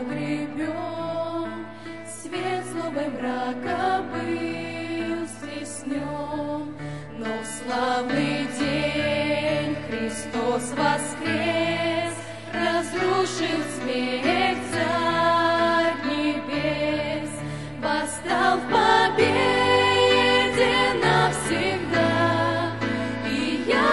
погребен, свет злобой мрака был стеснен, но в славный день Христос воскрес, разрушил смерть царь небес, восстал в победе навсегда, и я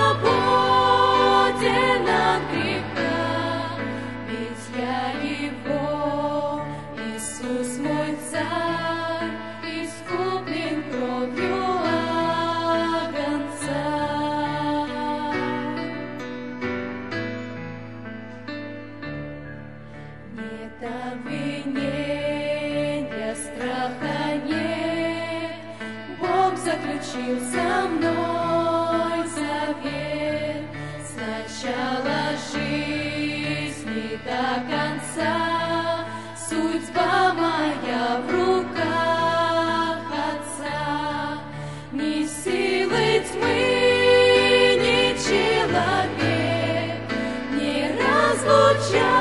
свободен от греха, ведь я Его, Иисус мой царь, искуплен кровью агнца. Нет обвинения, страха нет, Бог заключил со мной завет. Сначала жизни до конца, судьба моя в руках Отца. Ни силы тьмы, ни человек не разлучат